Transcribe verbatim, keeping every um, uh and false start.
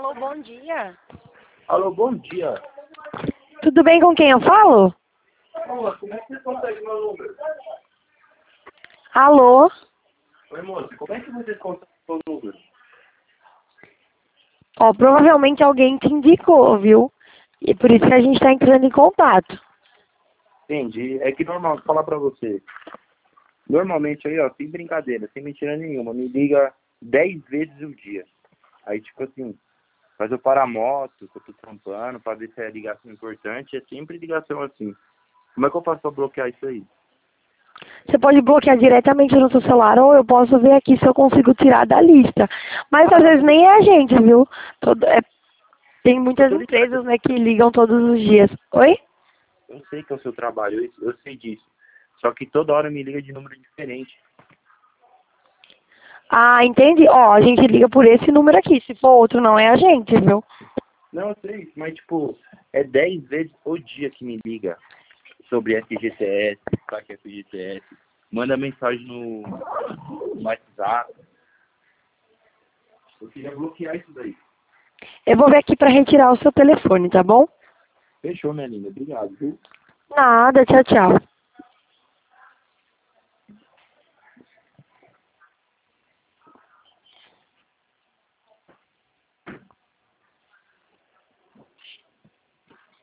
Alô, bom dia. Alô, bom dia. Tudo bem com quem eu falo? Moça, como é que você consegue meu número? Alô? Oi, moça, como é que você consegue meu número? Ó, provavelmente alguém te indicou, viu? E por isso que a gente tá entrando em contato. Entendi. É que normal, vou falar pra você. Normalmente aí, ó, sem brincadeira, sem mentira nenhuma, me liga dez vezes o dia. Aí, tipo assim, faz eu parar a moto, que eu tô trampando, pra ver se é ligação importante, é sempre ligação assim. Como é que eu faço pra bloquear isso aí? Você pode bloquear diretamente no seu celular ou eu posso ver aqui se eu consigo tirar da lista. Mas às vezes nem é a gente, viu? Todo, é, tem Eu muitas tô ligado. empresas, né, que ligam todos os dias. Oi? Eu sei que é o seu trabalho, eu, eu sei disso. Só que toda hora me liga de número diferente. Ah, entendi. Ó, a gente liga por esse número aqui. Se for outro, não é a gente, viu? Não, eu sei, mas tipo, é dez vezes o dia que me liga sobre F G T S, saque F G T S, manda mensagem no, no WhatsApp. Eu queria bloquear isso daí. Eu vou ver aqui pra retirar o seu telefone, tá bom? Fechou, minha linda. Obrigado, viu? Nada, tchau, tchau.